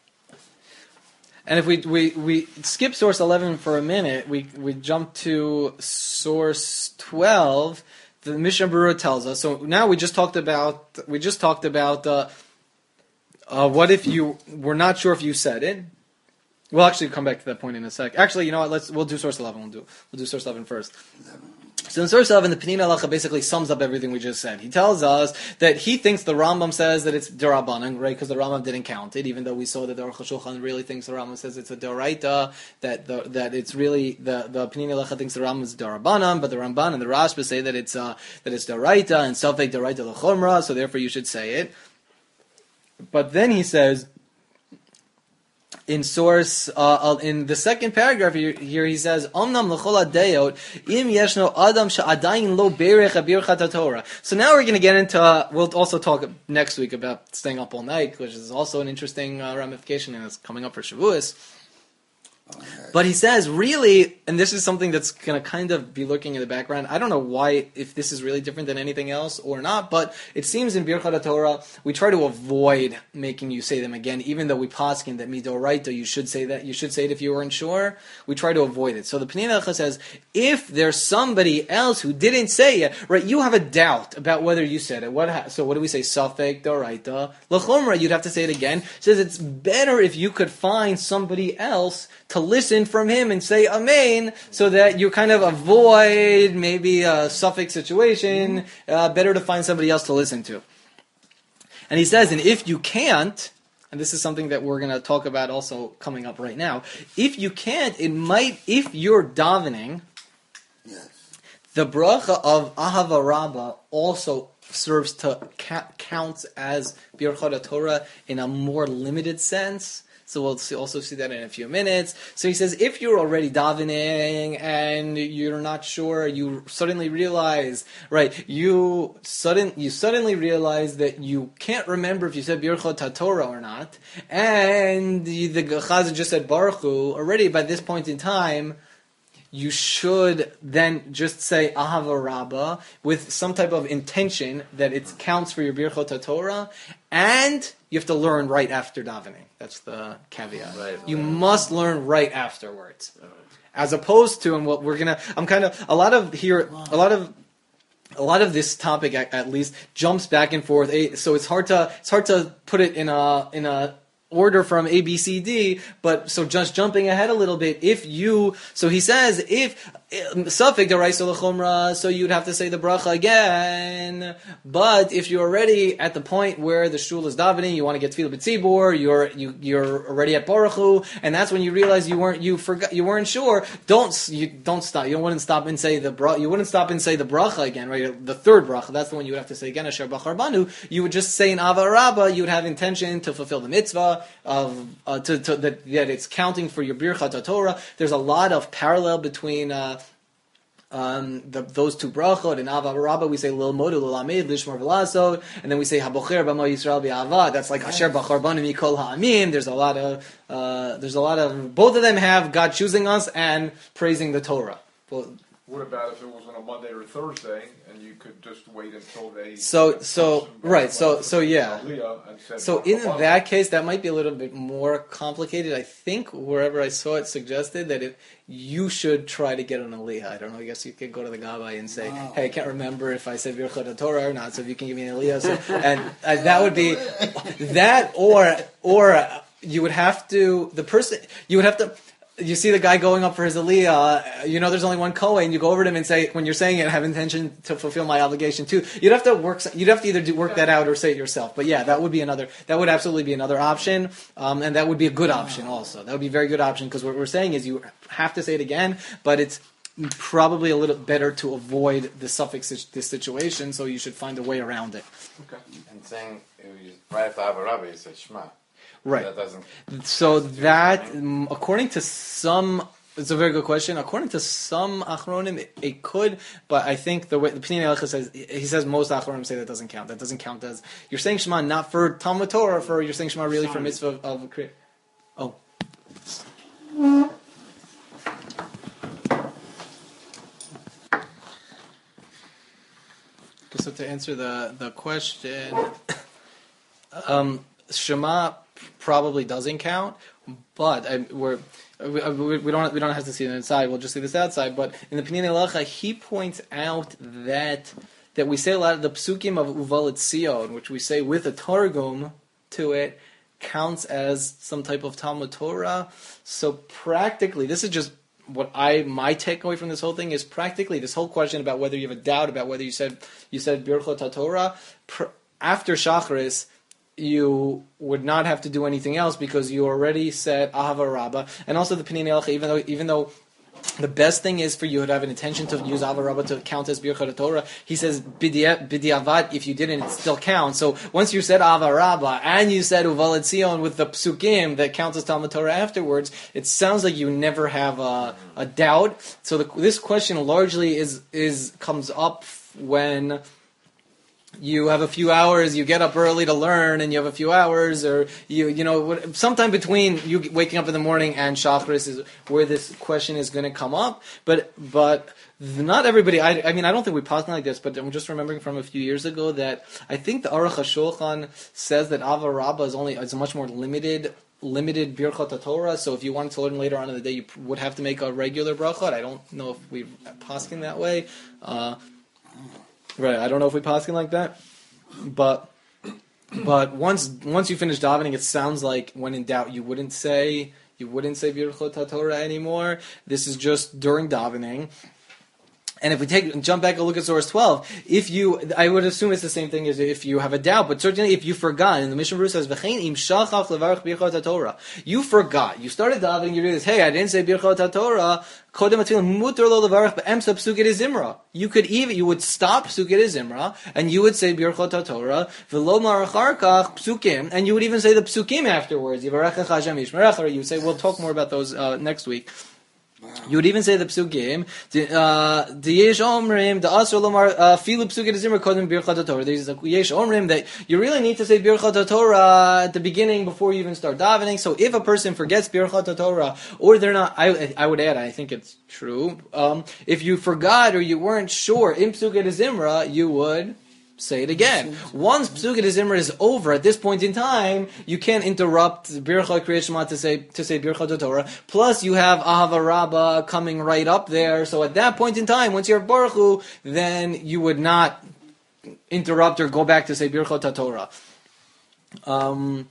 And if we we we skip source eleven for a minute, we we jump to source twelve. The Mishnah Berurah tells us. So now we just talked about we just talked about. Uh, Uh, what if you were not sure if you said it? We'll actually come back to that point in a sec. Actually, you know what? Let's we'll do source eleven. We'll do we'll do source eleven first. So in source eleven, the Penina Halacha basically sums up everything we just said. He tells us that he thinks the Rambam says that it's Derabanan, right? Because the Rambam didn't count it, even though we saw that the Aruch HaShulchan really thinks the Rambam says it's a Doraita. That the, that it's really the the Penina Halacha thinks the Rambam is Derabanan, but the Ramban and the Rashba say that it's uh, that it's Doraita and Safek Doraita L'Chomra. So therefore, you should say it. But then he says, in source, uh, in the second paragraph here, here he says, "Omnam l'chol adayot im yeshno adam she'adayin lo berech birchat Torah." So now we're going to get into. Uh, we'll also talk next week about staying up all night, which is also an interesting uh, ramification, and it's coming up for Shavuos. But he says, really, and this is something that's going to kind of be lurking in the background. I don't know why, if this is really different than anything else or not, but it seems in Birchat Torah, we try to avoid making you say them again, even though we paskin that midoraita, you should say that, you should say it if you weren't sure. We try to avoid it. So the Penina Halacha says, if there's somebody else who didn't say it, right, you have a doubt about whether you said it. What? Ha- so what do we say? Safek, doraita, l'chomra, you'd have to say it again. It says it's better if you could find somebody else to listen from him and say amen, so that you kind of avoid maybe a suffix situation. Uh, better to find somebody else to listen to. And he says, and if you can't, and this is something that we're going to talk about also coming up right now, if you can't, it might, if you're davening, Yes. the bracha of Ahava Rabbah also serves to ca- counts as Birchot Torah in a more limited sense. So we'll see, also see that in a few minutes. So he says, if you're already davening and you're not sure, you suddenly realize, right, you sudden you suddenly realize that you can't remember if you said Birchot Torah or not, and the Chazan just said Baruch Hu, already by this point in time, you should then just say Ahava Rabbah with some type of intention that it counts for your Birchot Torah, and you have to learn right after davening. That's the caveat. Right. You must learn right afterwards, as opposed to, and what we're gonna. I'm kind of a lot of here, a lot of. A lot of this topic, at, at least, jumps back and forth. So it's hard to it's hard to put it in a in a order from A, B, C, D. But so just jumping ahead a little bit, if you so he says if Safek Deraisa L'Chomra, so you'd have to say the bracha again. But if you're already at the point where the shul is davening, you want to get tefillah b'tzibur, you're you you're already at Baruch Hu, and that's when you realize you weren't you forgot you weren't sure. Don't you don't stop. You wouldn't stop and say the bra. You wouldn't stop and say the bracha again, right? The third bracha. That's the one you would have to say again. Asher Bachar Banu. You would just say in Ava Rabbah. You would have intention to fulfill the mitzvah of uh, to, to that, that it's counting for your Birchat Torah. There's a lot of parallel between. Uh, Um, the, those two brachot in Ava Rabbah we say Lil Modu Lil Amid Lishmor V'Lasod, and then we say Habocher B'Mo Yisrael B'Ava. That's like Asher Bachar Banu Mikol Ha'amim. There's a lot of uh, there's a lot of both of them have God choosing us and praising the Torah. Well, What about if it was on a Monday or a Thursday, and you could just wait until they... So, so right, so so yeah. And said, So in that case, that might be a little bit more complicated. I think wherever I saw it suggested that it, you should try to get an aliyah. I don't know. I guess you could go to the Gabbai and say, Wow. "Hey, I can't remember if I said Birchot Torah or not. So if you can give me an aliyah," so, and uh, that would be that, or or uh, you would have to the person you would have to. You see the guy going up for his aliyah, you know there's only one Kohen, you go over to him and say, when you're saying it, I have intention to fulfill my obligation too. You'd have to work, you'd have to either do, work that out or say it yourself. But yeah, that would be another, that would absolutely be another option, um, and that would be a good option also. That would be a very good option, because what we're saying is you have to say it again, but it's probably a little better to avoid the suffix, this situation, so you should find a way around it. Okay. And saying, right after Avarabba, you say Shema. Right. That doesn't. So that, um, according to some, it's a very good question. According to some achronim, it, it could, but I think the way the Pnei Halacha says, he says most achronim say that doesn't count. That doesn't count as you're saying Shema not for Talmud Torah, for you're saying Shema really for mitzvah of, of create. Oh. So to answer the the question, um, Shema probably doesn't count, but I, we're, we, we don't we don't have to see it inside. We'll just see this outside. But in the Pnei Halacha, he points out that that we say a lot of the psukim of Uval Etzion, which we say with a targum to it, counts as some type of Talmud Torah. So practically, this is just what I my takeaway from this whole thing is practically this whole question about whether you have a doubt about whether you said you said Birchot HaTorah pr- after Shacharis. You would not have to do anything else because you already said Ahava Rabbah, and also the Pnei Halacha. Even though, even though the best thing is for you to have an intention to use Ahava Rabbah to count as Birchot Torah, he says B'diavad. If you didn't, it still counts. So once you said Ahava Rabbah and you said Uval Etzion with the psukim that counts as Talmud Torah afterwards, it sounds like you never have a, a doubt. So the, this question largely is is comes up when you have a few hours, you get up early to learn, and you have a few hours, or you you know, sometime between you waking up in the morning and Shacharis is where this question is going to come up. But but not everybody. I, I mean, I don't think we paused like this, but I'm just remembering from a few years ago that I think the Aruch HaShulchan says that Ahava Rabbah is only is a much more limited. limited Birchot HaTorah, so if you wanted to learn later on in the day, you would have to make a regular brachot. I don't know if we paskin that way. Uh, Right, I don't know if we paskin like that, but but once once you finish davening, it sounds like when in doubt, you wouldn't say you wouldn't say Birchot HaTorah anymore. This is just during davening. And if we take jump back and look at source twelve, if you, I would assume it's the same thing as if you have a doubt, but certainly if you forgot, and the Mishnah Berurah says, "V'chein im shachach levarach birchot haTorah." You forgot. You started davening. You do this. Hey, I didn't say birchot haTorah. Kodem atfilim mutar lo levarach be'emsa psuket zimra. You could even you would stop psuket zimra, and you would say birchot haTorah v'lo maracharkach psukim, and you would even say the psukim afterwards. Yivarachach Hashem yishmerach, or you would say we'll talk more about those uh, next week. You would even say the psukim. The yesh omrim the asur lomar filu psukim zimra kodem birchot haTorah. There's a yesh omrim that you really need to say birchot haTorah at the beginning before you even start davening. So if a person forgets birchot haTorah, or they're not, I I would add, I think it's true. Um, if you forgot or you weren't sure in psukim zimra, you would say it again. Once Psukat Zimra is over, at this point in time, you can't interrupt Birchot Kriyat Shema to say to say Birchot Torah. Plus, you have Ahava Rabbah coming right up there. So at that point in time, once you have Baruch Hu, then you would not interrupt or go back to say Birchot Torah. Um,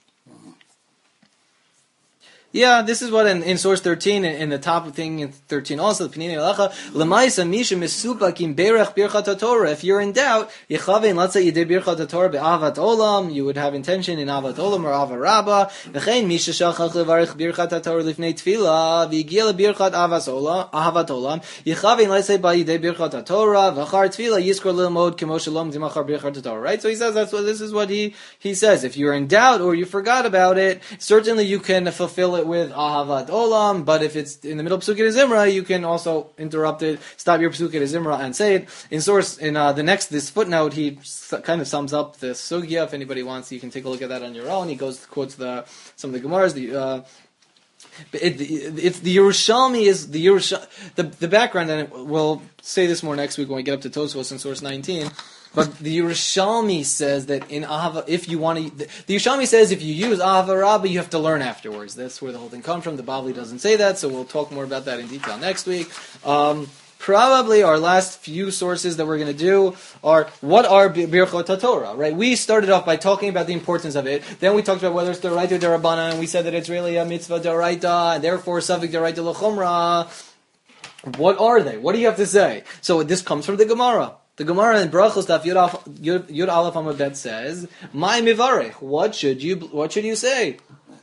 Yeah, this is what in, in source thirteen, in, in the top thing in thirteen also, the Pnei Halacha, L'maisa misha misupak im berach birchat haTorah. If you're in doubt, Yechavein let's say you did birchat haTorah be'avat olam, you would have intention in avat olam or avat rabba. V'chein misha shachach levarich birchat haTorah lifnei tefillah, v'yigia lebirchat avas olam, avat olam. Yechavein let's say ba'yidei birchat haTorah, v'achar tefillah yiskor lilmod kemo shalom dimachar birchat haTorah. Right? So he says that's what this is what he he says. If you're in doubt or you forgot about it, certainly you can fulfill it with Ahavat Olam, but if it's in the middle of Psuket Zimra, you can also interrupt it, stop your Psuket Zimra and say it. In source, in uh, the next, this footnote, he kind of sums up the Sugya. If anybody wants, you can take a look at that on your own. He goes, quotes the, some of the Gemaras, the, uh, But it, it, it's the Yerushalmi is the Yerush the the background, and we'll say this more next week when we get up to Tosfos in source nineteen. But the Yerushalmi says that in Ahava, if you want to, the, the Yerushalmi says if you use Ahava Rabbah, you have to learn afterwards. That's where the whole thing comes from. The Bavli doesn't say that, so we'll talk more about that in detail next week. Um, Probably our last few sources that we're going to do are what are Birchot HaTorah, right? We started off by talking about the importance of it. Then we talked about whether it's D'oraita or D'Rabbanan, and we said that it's really a mitzvah D'oraita, and therefore Safek D'oraita L'chumra. What are they? What do you have to say? So this comes from the Gemara. The Gemara in Brachos Daf Yud Yud Aleph Amud Bet says, "My mivarech." What should you What should you say?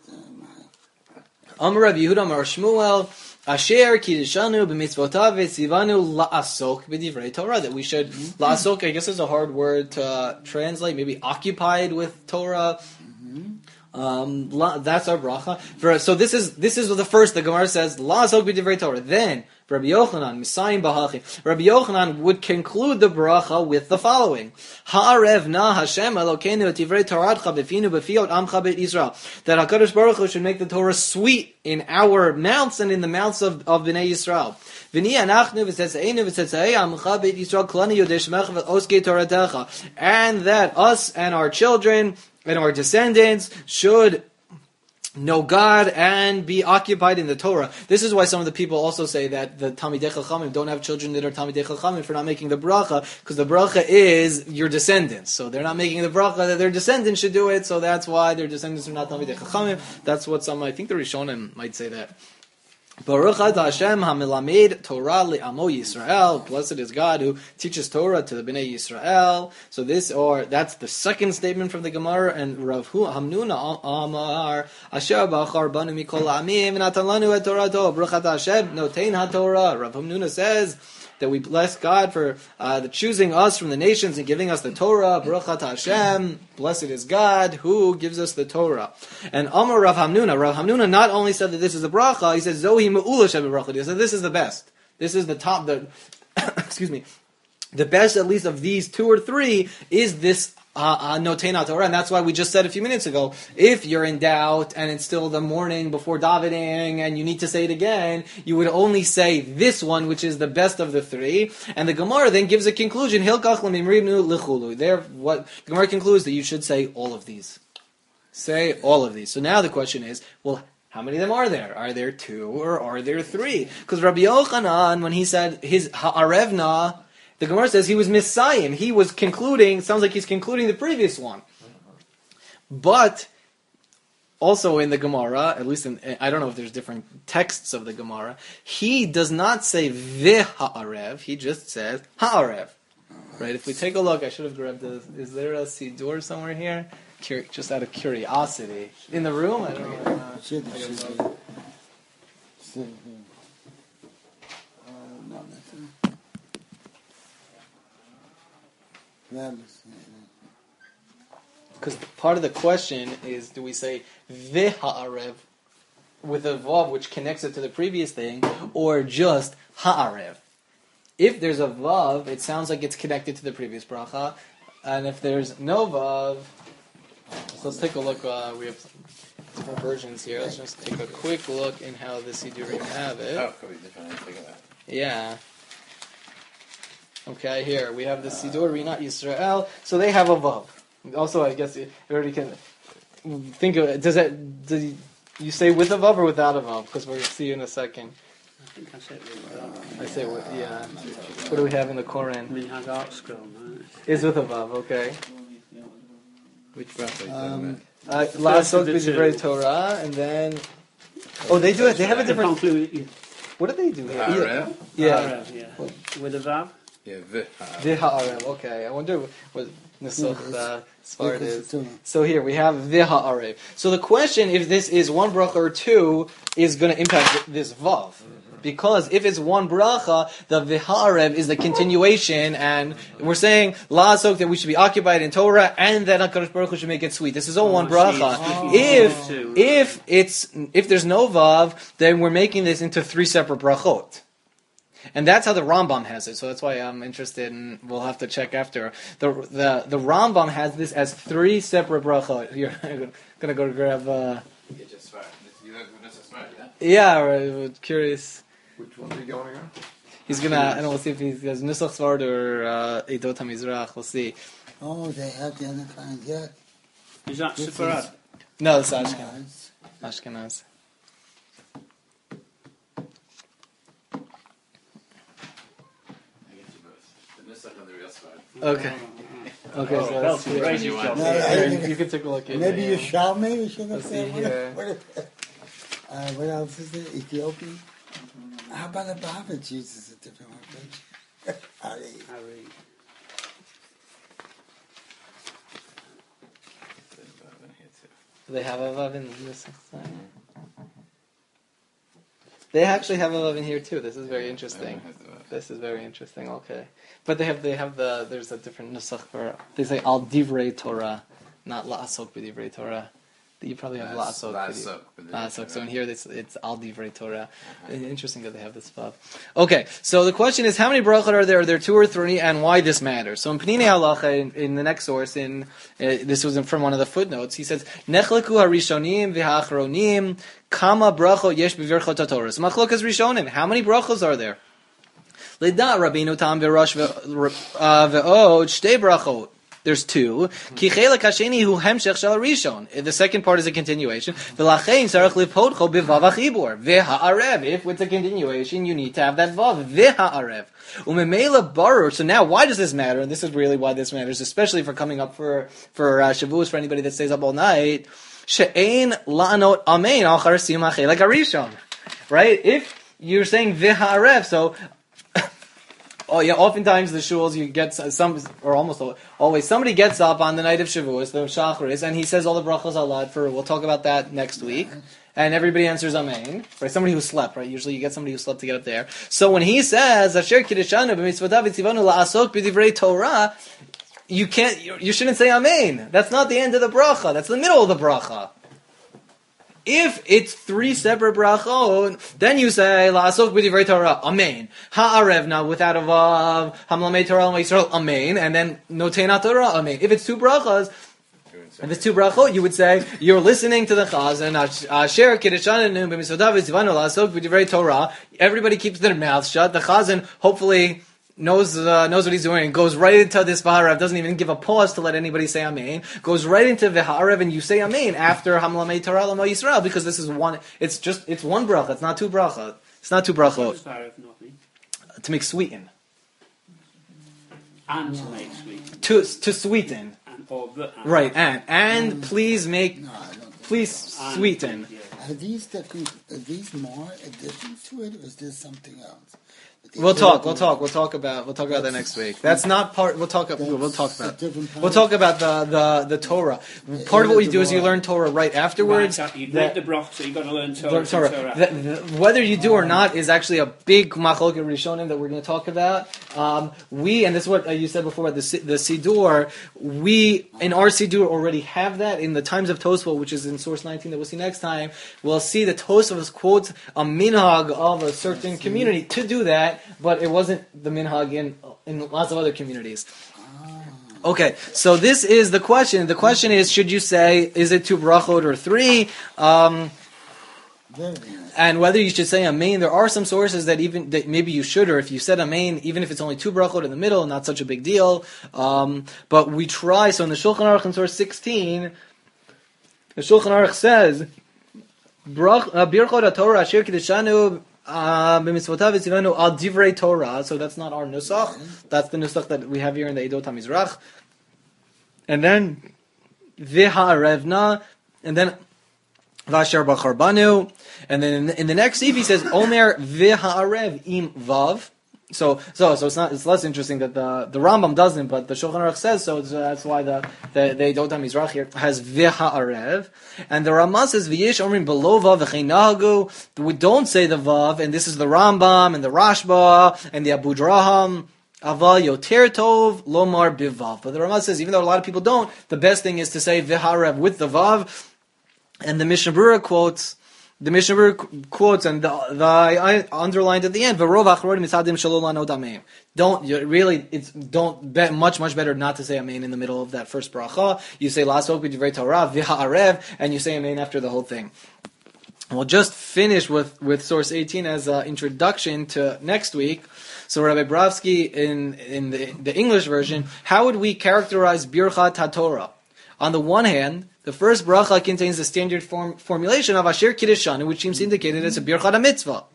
Amar Rav Yehuda Amar Shmuel. Asher kiddushanu b'mitzvotav v'tzivanu la'asok b'divrei Torah. That we should mm-hmm. la'asok. I guess is a hard word to uh, translate. Maybe occupied with Torah. Mm-hmm. Um, la, that's our bracha. For, so this is this is the first. The Gemara says la'asok b'divrei Torah. Then Rabbi Yochanan misayim bahachi. Rabbi Yochanan would conclude the bracha with the following: Ha'arev na Hashem Elokeinu et divrei Toratcha b'finu b'fiot amcha beit Yisrael. That Hakadosh Baruch Hu should make the Torah sweet in our mouths and in the mouths of, of Bnei Yisrael. V'ni anachnu v'tzetzainu v'tzetzai amcha beit Yisrael klani yodei shemecha v'oskei Toratecha. And that us and our children and our descendants should know God and be occupied in the Torah. This is why some of the people also say that the Talmidei Chachamim don't have children that are Talmidei Chachamim for not making the bracha, because the bracha is your descendants. So they're not making the bracha that their descendants should do it, so that's why their descendants are not Talmidei Chachamim. That's what some, I think the Rishonim might say that. Baruch Atah Hashem HaMelamed Torah LeAmo Yisrael. Blessed is God who teaches Torah to the Bnei Yisrael. So this, or that's the second statement from the Gemara. And Rav Hamnuna Amar Asher Bachar Banu Mikol Amim Natan Lanu Et Torato. Baruch Atah Hashem Notein HaTorah. Rav Hamnuna says that we bless God for uh, the choosing us from the nations and giving us the Torah. Baruch Atah Hashem, blessed is God who gives us the Torah. And Amar Rav Hamnuna, Rav Hamnuna not only said that this is a bracha, he said Zohi Me'ula Shebe Bracha. He said this is the best. This is the top. The excuse me, the best at least of these two or three is this. Uh, uh, Notein Torah, and that's why we just said a few minutes ago, if you're in doubt and it's still the morning before davening and you need to say it again, you would only say this one, which is the best of the three. And the Gemara then gives a conclusion, Hilkach l'mimrinu l'chulu. There, what the Gemara concludes that you should say all of these. Say all of these. So now the question is, well, how many of them are there? Are there two or are there three? Because Rabbi Yochanan, when he said his ha'arevna, the Gemara says he was misayim. He was concluding, sounds like he's concluding the previous one. But also in the Gemara, at least in, I don't know if there's different texts of the Gemara, he does not say v'ha'arev, he just says ha'arev. Right? If we take a look, I should have grabbed the, is there a Siddur somewhere here? Cur- just out of curiosity. In the room? I don't know. Uh, Should, I should don't be. know. Should be. Uh, no, nothing. That is- Because part of the question is, do we say v'ha'arev with a vav which connects it to the previous thing, or just ha'arev? If there's a vav, it sounds like it's connected to the previous bracha, and if there's no vav, so let's take a look. Uh, we have different versions here. Let's just take a quick look in how the Siddurim have it. Oh, could be different. I didn't think of that. Yeah. Okay, here we have the Siddur Rinat Yisrael. So they have a vav. Also, I guess you already can think of it. Does it? Do you say with a vav or without a vav? Because we'll see in a second. I think I said it. I say with, yeah. What do we have in the Koran? Minhag Art Scroll, right? Is with a vav. Okay. Which bracha are you Um, talking Uh, First of La'asok the two. b'divrei Torah, and then oh, they do it. They have a different. Conclude, What do they do here? about? Ha'arev? Yeah. yeah. With a vav. Yeah, v'ha'arev. V'ha'arev. Okay, I wonder what Nesuch uh, Sfard is. Because- So here we have v'ha'arev. So the question, if this is one bracha or two, is going to impact this vav. Because if it's one bracha, the v'ha'arev is the continuation, and we're saying la'asok that we should be occupied in Torah, and that HaKadosh Baruch Hu should make it sweet. This is all one Oh, bracha. oh. If Oh. if it's if there's no vav, then we're making this into three separate brachot. And that's how the Rambam has it. So that's why I'm interested in, we'll have to check after. The the, the Rambam has this as three separate brachot. You're going to go grab... Uh, You just swear. You don't just swear, yeah? Yeah, right, curious. Which one's he going again? He's gonna, I don't know, we'll see if he has Nusach Svard or uh, Eidot HaMizrach, we'll see. Oh, they have the other kind, yeah. Is that This Sefarad? No, it's Ashkenaz. Nice. Ashkenaz. Okay. Okay, Oh, so well, that's great yeah. you job. want. No, I Here, think- you can take a look at Maybe it. you shall, maybe should have Let's see said. here. What, what, uh, what else is there? Ethiopian? How about a Babbage uses a different one? Ari. Harry. Do they have a vav in this? They actually have a vav in here too. This is very interesting. This is very interesting. Okay, but they have they have the there's a different nusach for they say al divrei Torah, not la'asok b'divrei Torah. You probably have la'asok. b'divrei- La'asok. So in here it's it's al divrei Torah. Interesting that they have this vav. Okay, so the question is how many brachot are there? Are there two or three, and why this matters? So in Penine Halacha, in, in the next source, in uh, this was from one of the footnotes, he says nechleku harishonim v'hachronim kama brachot yesh b'virchot haTorah. So machlokas rishonim. How many brachos are there? Leda Rabbeinu Tam v'Rosh v'Od shtei brachot. There's two. Ki chelek hasheni hu hemshech shel harishon. The second part is a continuation. V'lachein tzarich lipodcho b'vav hachibur v'ha'arev. If it's a continuation, you need to have that vav v'ha'arev. Umemela barur. So now, why does this matter? And this is really why this matters, especially for coming up for for uh, Shavuos for anybody that stays up all night. She'ein la'anot amein al charasim hachelek harishon. Right? If you're saying v'ha'arev, so. Oh yeah, oftentimes the shuls you get some, or almost always, somebody gets up on the night of Shavuos, the Shacharis, and he says all the brachos alad for. We'll talk about that next week, and everybody answers Amen. Right, somebody who slept. Right, usually you get somebody who slept to get up there. So when he says Asher Kiddishanu b'mitzvotav v'tzivanu la'asok b'divrei Torah, you can't, you, you shouldn't say Amen. That's not the end of the bracha. That's the middle of the bracha. If it's three separate brachot, then you say la'asok b'divrei Torah, amen. Ha'arev, now without a vav, hamlamei Torah l'Yisrael, amen, and then notenat Torah, amen. If it's two brachas, if it's two brachot, you would say you're listening to the chazan. Asher kiddushanenu b'mitzvotav v'tzivanu la'asok b'divrei Torah. Everybody keeps their mouths shut. The chazan hopefully knows uh, knows what he's doing and goes right into this V'ha'arev, doesn't even give a pause to let anybody say Amen, goes right into V'ha'arev, and you say Amen after Hamlamei Torah L'mo Yisrael, because this is one, it's just, it's one bracha, it's not two bracha, it's not two brachot, to make sweeten, And to make sweet. to, to sweeten, And, or the, and. right, and, and please make, No, I don't think please And, sweeten. yeah. Are these the, are these more additions to it, or is this something else? We'll talk. We'll talk. We'll talk about. We'll talk about that next week. That's not part. We'll talk. We'll, we'll talk about. We'll talk about the, the, the Torah. Part of what we do is you learn Torah right afterwards. Right, you that- read the brach, so you've got to learn Torah. Torah. Torah. Torah. The- the- whether you do or not is actually a big machlokes rishonim that we're going to talk about. Um, we, and this is what uh, you said before about the si- the Sidur. We in our Sidur already have that in the times of Tosfot, which is in source nineteen that we'll see next time. We'll see that Tosfot quotes a minhag of a certain community to do that, but it wasn't the minhag in in lots of other communities. Okay, so this is the question. The question is, should you say, is it two brachot or three? Um, Very nice. and whether you should say amen. There are some sources that even that maybe you should, or if you said amen, even if it's only two brachot in the middle, not such a big deal. Um, but we try. So in the Shulchan Aruch in source sixteen, the Shulchan Aruch says, "Brach birchot Torah asher kiddeshanu b'mitzvotav v'tzivanu al divrei Torah." So that's not our nusach. That's the nusach that we have here in the Eidot HaMizrach. And then v'ha'arevna, and then Vashar Bachar Banu, and then in the, in the next Sif he says Omer v'ha'arev im vav. So so so it's not it's less interesting that the the Rambam doesn't, but the Shulchan Aruch says so. So that's why the the the Eidot HaMizrach here has v'ha'arev, and the Ramah says v'yesh omrim below vav v'chein nahagu. We don't say the vav, and this is the Rambam and the Rashba and the Abu Draham. Aval yoter tov lomar bivav. But the Ramah says even though a lot of people don't, the best thing is to say v'ha'arev with the vav. And the Mishnah Berurah quotes, the Mishnah Berurah quotes, and the, the I underlined at the end, "V'rov achronim misadim shelo lanot amen." Don't you really? It's don't bet much much better not to say amen in the middle of that first bracha. You say lasok b'divrei Torah v'ha'arev, and you say amen after the whole thing. We'll just finish with, with source eighteen as an introduction to next week. So Rabbi Bravsky, in, in the, the English version, how would we characterize Birchat HaTorah? On the one hand, the first bracha contains the standard form, formulation of Asher Kiddushan, which seems indicated as a Birchat HaMitzvah.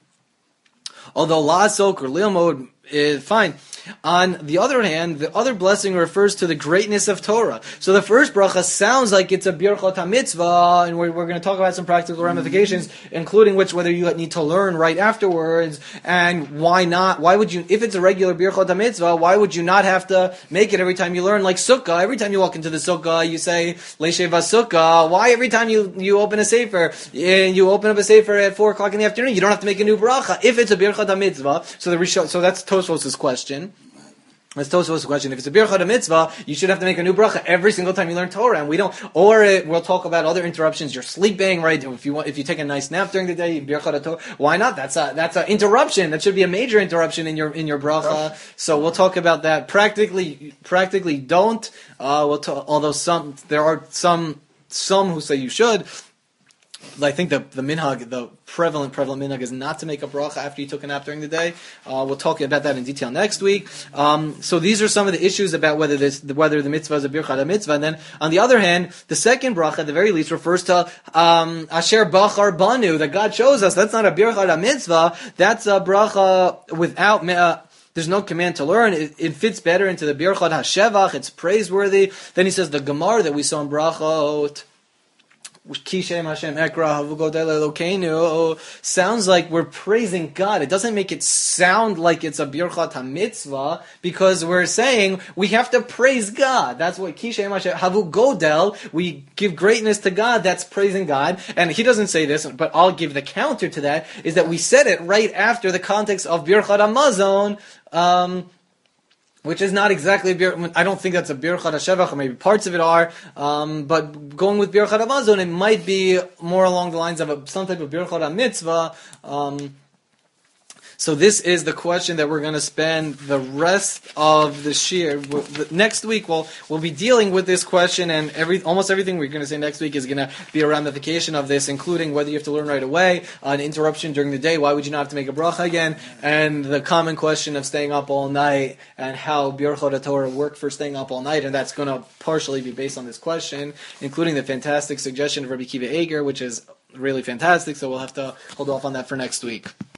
Although La'asok or Lilmod is fine. On the other hand, the other blessing refers to the greatness of Torah. So the first bracha sounds like it's a Birchot HaMitzvah, and we're, we're going to talk about some practical ramifications, including which whether you need to learn right afterwards, and why not, why would you, if it's a regular Birchot HaMitzvah, why would you not have to make it every time you learn, like Sukkah? Every time you walk into the Sukkah, you say, Leisheva Sukkah. Why every time you, you open a Sefer, and you open up a Sefer at four o'clock in the afternoon, you don't have to make a new bracha, if it's a Birchot HaMitzvah? So the Rishon, so that's Tosfos' question. That's Tosfos' question. If it's a Birchot HaMitzvah, you should have to make a new bracha every single time you learn Torah, and we don't. Or it, we'll talk about other interruptions. You're sleeping, right? If you want, if you take a nice nap during the day, Birchot HaTorah. Why not? That's a that's an interruption. That should be a major interruption in your in your bracha. So we'll talk about that. Practically, practically don't. Uh, we'll talk, although some there are some some who say you should. I think the the minhag, the prevalent prevalent minhag, is not to make a bracha after you took a nap during the day. Uh, we'll talk about that in detail next week. Um, so these are some of the issues about whether this whether the mitzvah is a birchad mitzvah. And then on the other hand, the second bracha at the very least refers to um, asher bachar banu, that God shows us. That's not a birchad mitzvah. That's a bracha without. Uh, There's no command to learn. It, it fits better into the birchad hashevach. It's praiseworthy. Then he says the gemar that we saw in brachot. Kishem Hashem Ekra Havugodele Elokeinu sounds like we're praising God. It doesn't make it sound like it's a Birchat HaMitzvah, because we're saying we have to praise God. That's what Kishem Hashem Havugodel, we give greatness to God. That's praising God. And he doesn't say this, but I'll give the counter to that, is that we said it right after the context of Birchat HaMazon, um, which is not exactly a bir, I don't think that's a birchad hashevach, or maybe parts of it are, um, but going with birchad hamazon, it might be more along the lines of a, some type of birchad mitzvah. Um, so this is the question that we're going to spend the rest of the shir. Next week we'll we'll be dealing with this question, and every almost everything we're going to say next week is going to be a ramification of this, including whether you have to learn right away, an interruption during the day, why would you not have to make a bracha again, and the common question of staying up all night, and how Birchot HaTorah work for staying up all night, and that's going to partially be based on this question, including the fantastic suggestion of Rabbi Kiva Eger, which is really fantastic, so we'll have to hold off on that for next week.